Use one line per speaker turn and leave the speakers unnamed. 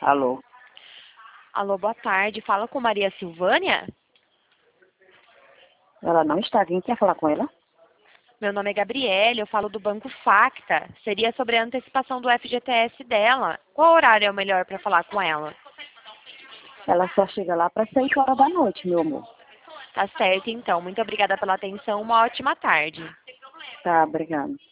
Alô?
Alô, boa tarde. Fala com Maria Silvânia?
Ela não está. Quem quer falar com ela?
Meu nome é Gabriele, eu falo do Banco Facta. Seria sobre a antecipação do FGTS dela. Qual horário é o melhor para falar com ela?
Ela só chega lá para 6 horas da noite, meu amor.
Tá certo, então. Muito obrigada pela atenção. Uma ótima tarde.
Tá, obrigada.